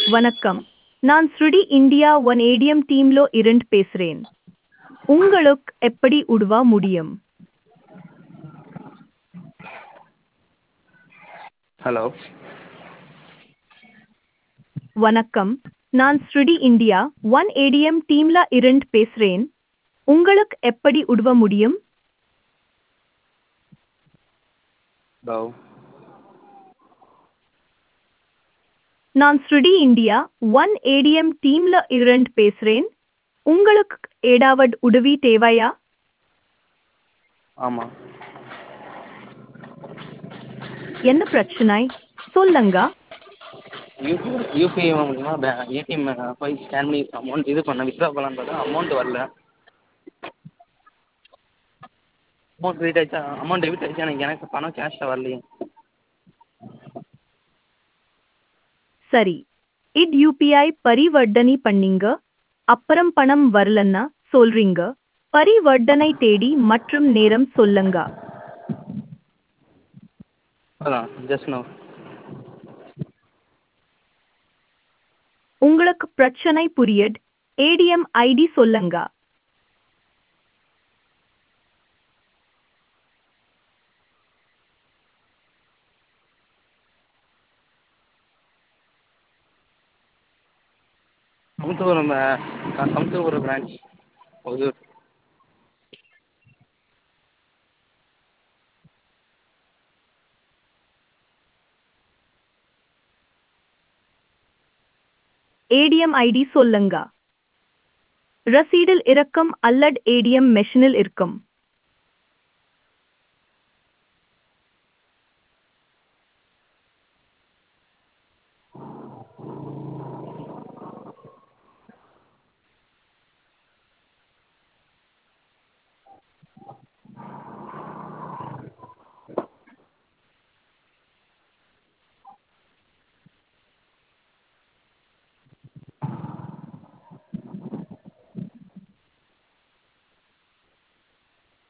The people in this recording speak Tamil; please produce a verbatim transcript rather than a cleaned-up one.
வணக்கம். நான் ஸ்ருடி இந்தியா ஒன் ஏடிஎம் டீம்லோ இருந்து பேசுறேன். உங்களுக்கு எப்படி உதவ முடியும்? ஹலோ. வணக்கம். நான் ஸ்ருடி இந்தியா ஒன் ஏடிஎம் டீம்ல இருந்து பேசுறேன். உங்களுக்கு எப்படி உதவ முடியும்? ஹலோ. நான் ஸ்ருடி இந்தியா ஒன் ஏடிஎம் டீம்ல இருந்து பேசுறேன். உங்களுக்கு ஏதாவது உதவி தேவையா? ஆமாம். என்ன பிரச்சனை? சொல்லுங்க. யூபி யூபிஐ மூலிமா பே ஏடிஎம் போய் ஸ்கேன் பண்ணி அமௌண்ட் இது பண்ண வித்ட்ரா பண்ணலான்னு பார்த்தா அமௌண்ட் வரல. அமௌண்ட் ரீட் ஆயிடுச்சா அமௌண்ட் டெபிட் ஆயிடுச்சா எனக்கு எனக்கு பணம் கேஷாக வரலையே. சரி. இது யூபிஐ பரிவர்த்தனை பண்ணீங்க. அப்புறம் பணம் வரலன்னா சொல்றீங்க. பரிவர்த்தனை தேதி மற்றும் நேரம் சொல்லுங்க. அதான் ஜஸ்ட் நோ. உங்களுக்கு பிரச்சனை புரியுது. ஏடிஎம் ஐடி சொல்லுங்க. Samathuvapuram Samathuvapuram branch Hosur. ATM ID சொல்லுங்க. ரசீடில் இருக்கும் அல்லது ஏடிஎம் மெஷினில் இருக்கும்.